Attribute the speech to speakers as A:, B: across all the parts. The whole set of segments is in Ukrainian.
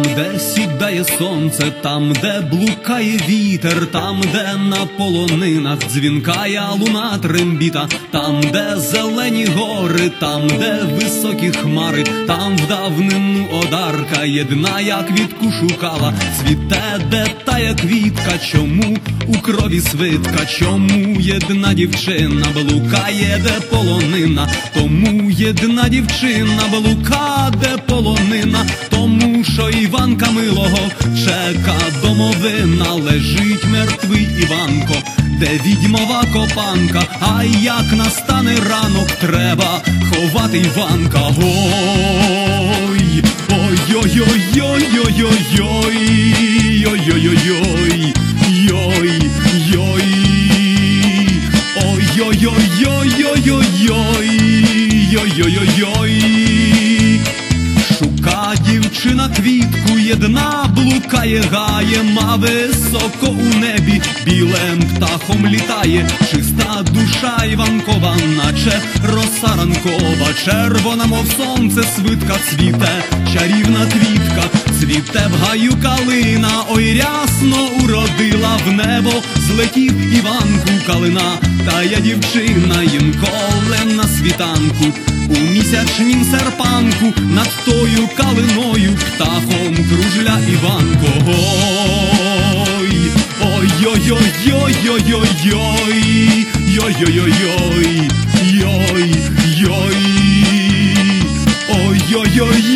A: де сідає сонце, там, де блукає вітер, там, де на полонинах дзвінкає луна трембіта, там, де зелені гори, там, де високі хмари, там в давнину одарка єдна, як квітку шукала. Цвіте, де тая квітка, чому у крові свитка, чому єдна дівчина блукає, де полонина, тому єдна дівчина блука, де полонина, тому що Іванка милого чека домовина, лежить мертвий Іванко, де відьмова копанка, а як настане ранок, треба ховати Іванка. Ой, ой-ой-ой-ой-ой-ой-ой, ой-ой-ой-ой, ой-ой, ой-ой-ой-ой-ой-ой, ой-ой-ой-ой. Шука дівчина квітку, єдна блукає гаєм, а високо у небі білим птахом літає. Чиста душа Іванкова, наче роса ранкова, червона, мов сонце, свитка цвіте, чарівна квітка, цвіте в гаю калина, ой, рясно уродила в небо, злетів Іванку калина, тая дівчина інколи на світанку, у місячнім серпанку, над тою калиною птахом кружля Іванко. Ой, ой-ой-ой-ой-ой-ой-ой, ой-ой-ой-ой, ой-ой,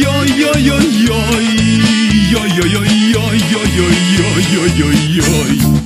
A: ой-ой-ой-ой-ой-ой, ой-ой-ой-ой-ой-ой-ой-ой-ой-ой.